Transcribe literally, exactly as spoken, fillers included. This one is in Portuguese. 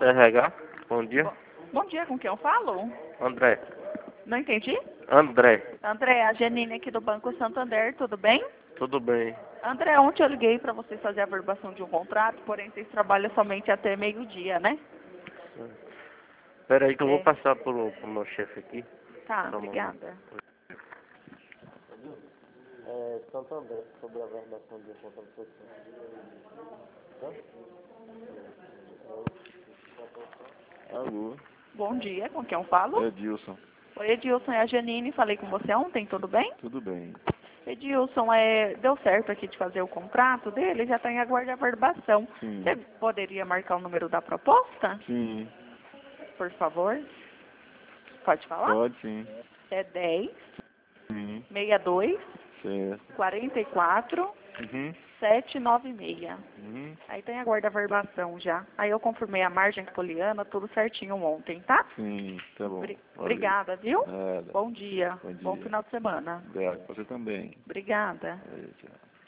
R H, bom dia. Bom, bom dia, com quem eu falo? André. Não entendi? André. André, a Janine aqui do Banco Santander, tudo bem? Tudo bem. André, ontem eu liguei para vocês fazerem a averbação de um contrato, porém vocês trabalham somente até meio-dia, né? Espera aí que eu vou É. passar pro, pro meu chefe aqui. Tá, Só um obrigada. É, Santander, sobre a verbação de um contrato social. Alô, Bom dia, com quem eu falo? é Edilson. Oi, Edilson, é a Janine, falei com você ontem, tudo bem? Tudo bem? Edilson, é, deu certo aqui de fazer o contrato dele, já está em aguardo de averbação. Sim. Você poderia marcar o número da proposta, Sim, por favor? Pode falar? pode sim. É dez, Sim, sessenta e dois, certo. quarenta e quatro, Uhum, setecentos e noventa e seis. uhum, Aí tem a guarda averbação já. Aí eu confirmei a margem poliana, tudo certinho ontem, tá? sim, tá bom. Obri- Valeu. Obrigada, viu? Nada. Bom dia. Bom Bom dia. final de semana. Obrigado. Você também. Obrigada. Valeu, tchau.